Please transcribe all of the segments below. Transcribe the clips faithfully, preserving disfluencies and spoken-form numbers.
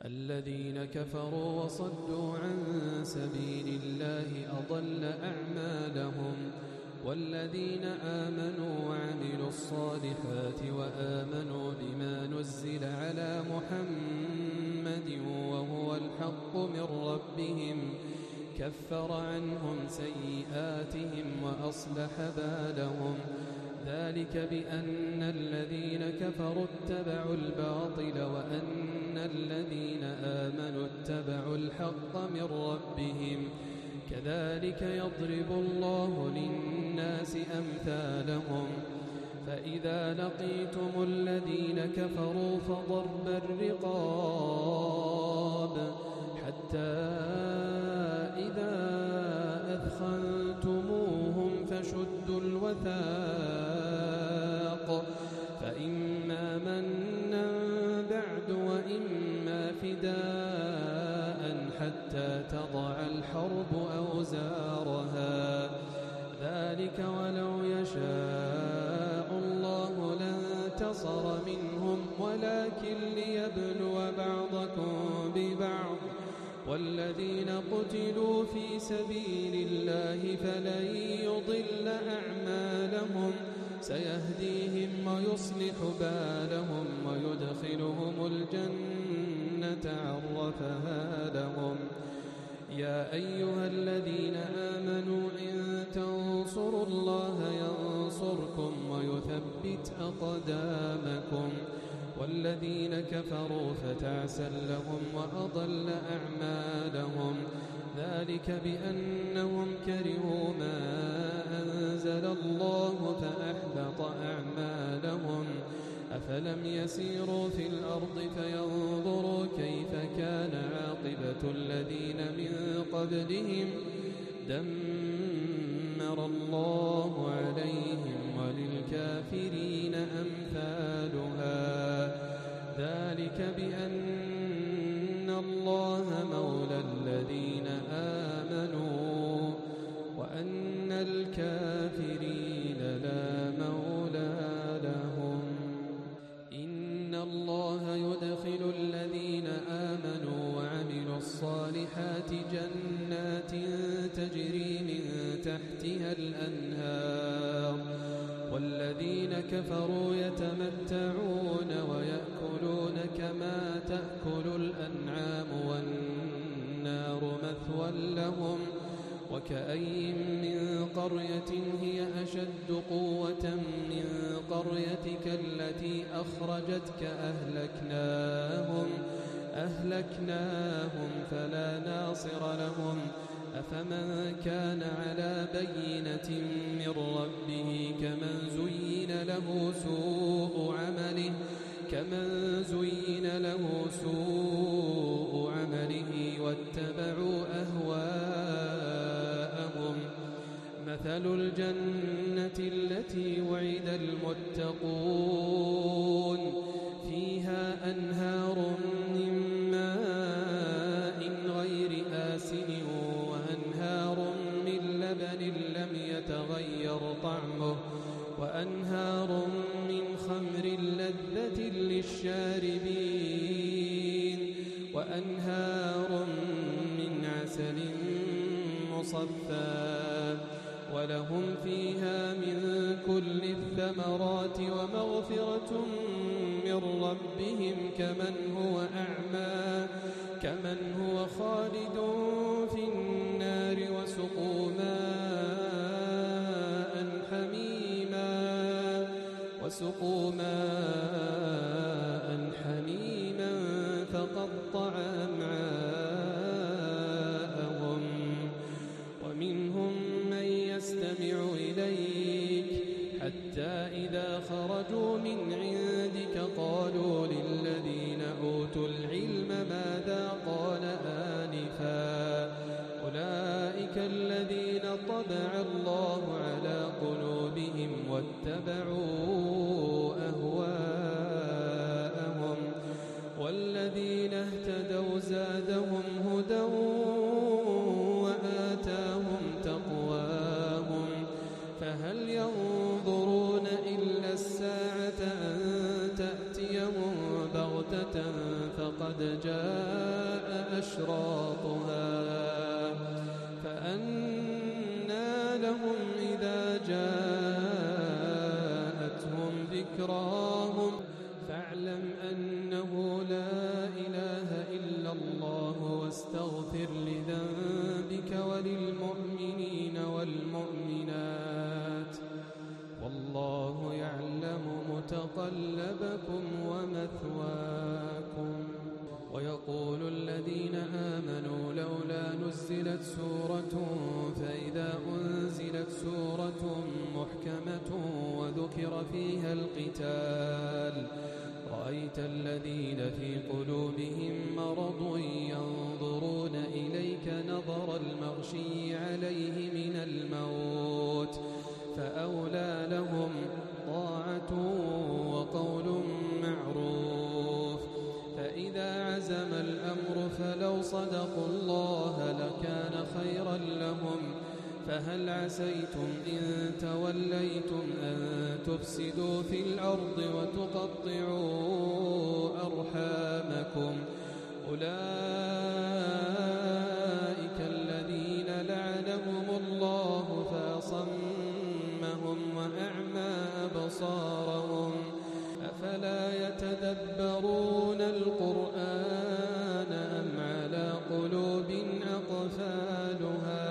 الذين كفروا وصدوا عن سبيل الله أضل أعمالهم. والذين آمنوا وعملوا الصالحات وآمنوا بما نزل على محمد وهو الحق من ربهم كفر عنهم سيئاتهم وأصلح بالهم. ذلك بأن الذين كفروا اتبعوا الباطل وأن الذين آمنوا اتبعوا الحق من ربهم. كذلك يضرب الله للناس أمثالهم. فإذا لقيتم الذين كفروا فضرب الرقاب حتى إذا أثخنتموهم فشدوا الوثاق فإما منا بعد وإما فداء حتى تضع الحرب أوزارها. ذلك ولو يشاء الله لانتصر منهم ولكن ليبلو بعضكم ببعض. والذين قتلوا في سبيل الله فلن يضل أعمالهم سيهديهم ويصلح بالهم ويدخلهم الجنة عرفها لهم. يا أيها الذين آمنوا إن تنصروا الله ينصركم ويثبت أقدامكم. والذين كفروا فتعسا لهم وأضل أعمالهم. ذلك بأنهم كرهوا ما أنزل الله فأحبط أعمالهم. أفلم يسيروا في الأرض فينظروا كيف كان عاقبة الذين من قبلهم دمر الله عليهم وللكافرين أمثالها. ذلك بأن الله مولى الذين آمنوا وأن الكافرين لا مولى لهم. إن الله يدخل الذين آمنوا وعملوا الصالحات جنات تجري من تحتها الأنهار. والذين كفروا يتمتعون ويأكلون كما تأكل الأنعام والنار مثوى لهم. وكأي من قرية هي أشد قوة من قريتك التي أخرجتك أهلكناهم أهلكناهم فلا ناصر لهم. أفمن كان على بينة من ربه كمن زين له سوء عمله كمن زين له سوء عمله واتبعوا أهواءهم. مثل الجنة التي وعد المتقون فيها أنهار من ماء غير آسن وأنهار من لبن لم يتغير طعمه وأنهار من خمر لذة للشاربين وأنهار من عسل مصفى ولهم فيها من كل الثمرات ومغفرة من ربهم كمن هو أعمى كمن هو خالد في النار وسقوا ماء حميما وسقوا ماء حميما فقطع أمعاءهم. ومنهم من يستمع إليك حتى إذا خرجوا من عندك قالوا للذين أوتوا العلم ماذا قال آنفا أولئك الذين طبع الله على قلوبهم واتبعوا أهواءهم. والذين اهتدوا زادهم هدى وآتاهم تقواهم. فهل ينظرون إلا الساعة أن تأتيهم بغتة فقد جاء جاء أشراطها فأنى لهم إذا جاءتهم ذكراهم فاعلم أنه لا إله إلا الله واستغفر لذنبك وللمؤمنين والمؤمنات والله يعلم متقلبكم ومثواكم. ويقول الذين آمنوا لولا نزلت سورة فإذا أنزلت سورة محكمة وذكر فيها القتال رأيت الذين في قلوبهم مرض ينظرون إليك نظر المغشي عليه من الموت فأولى لهم طاعة وقول معروف. فإذا عزم الأمر فلو صدقوا الله لكان خيرا لهم. فهل عسيتم إن توليتم أن تفسدوا في الأرض وتقطعوا أرحامكم أولئك الذين لعنهم الله فأصمهم وأعمى أبصارهم أفلا يتدبرون القرآن أم على قلوب أقفالها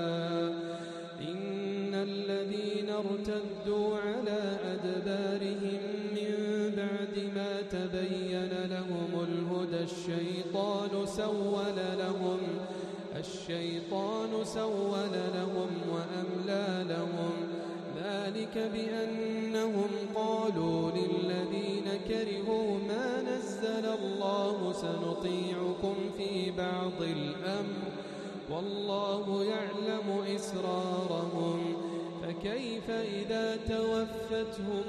إن الذين ارتدوا على أدبارهم من بعد ما تبين لهم الهدى الشيطان سول لهم الشيطان سول لهم وأملى لهم ذلك بأنهم قالوا للذين كرهوا ما نزل الله سنطيعكم في بعض الأمر والله يعلم إسرارهم فكيف إذا توفتهم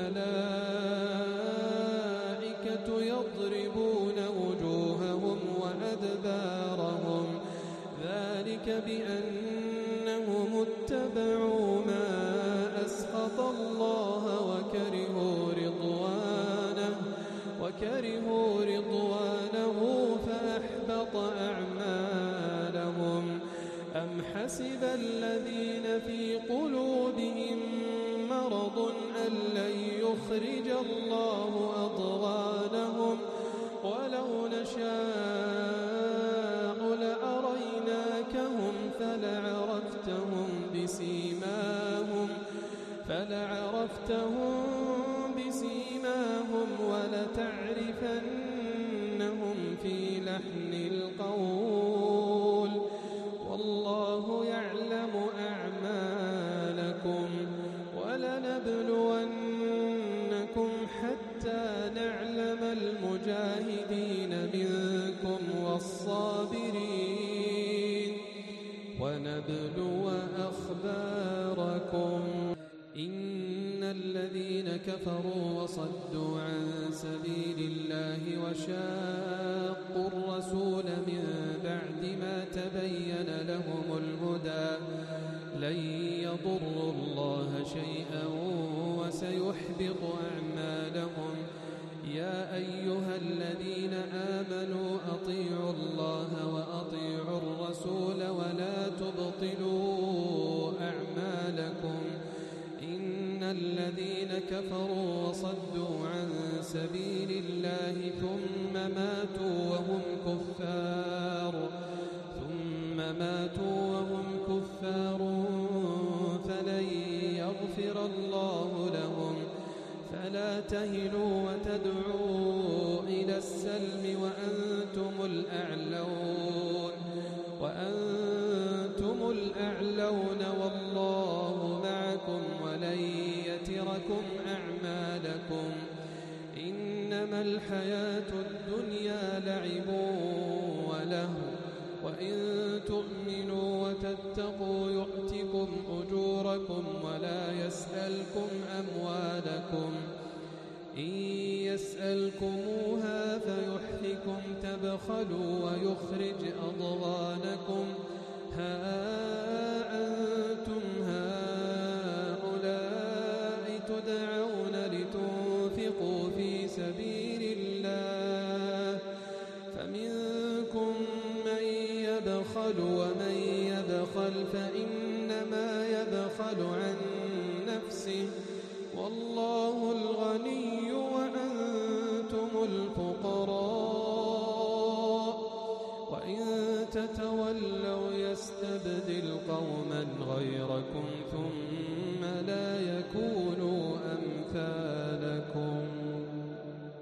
الملائكة يضربون وجوههم وأدبارهم ذلك بأنهم اتبعوا ما أسخط الله وكرهوا رضوانه وكرهوا رضوانه فأحبط أعمالهم. أم حسب الذين في قلوبهم مرض أن لن يخرج الله أضغانهم ولو نشاء لأريناكهم فلعرفتهم بسيماهم فلعرفتهم بسيماهم ولتعرفنهم في لحن القول والله يعلم أعمالكم ولنبلونكم حتى نعلم المجاهدين منكم والصابرين ونبلو أخباركم. إن الذين كفروا وصدوا عن سبيل الله وشاقوا الرسول من بعد ما تبين لهم الهدى لن يضروا الله شيئا وسيحبط أعمالهم. يا أيها الذين آمنوا أطيعوا الله وأطيعوا الرسول ولا تبطلوا أعمالكم. إن الذين كفروا وصدوا عن سبيل الله ثم ماتوا وهم كفار ثم ماتوا وهم كفار فلن يغفر الله لهم. فلا تهنوا وتدعوا إلى السلم وأنتم الأعلون وأنتم الأعلون والله معكم ولن يتركم أعمالكم. إنما الحياة الدنيا لعب ولهو وإن تؤمنوا وتتقوا يؤتكم أجوركم ولا يسألكم أموالكم. إن يسألكموها فيحفكم تبخلوا ويخرج أضغانكم. ها أنتم هؤلاء تدعون لتنفقوا في سبيل الله فمنكم منكم من يبخل ومن يبخل فإنما يبخل عن نفسه والله الغني وأنتم الفقراء وإن تتولوا يستبدل قوما غيركم ثم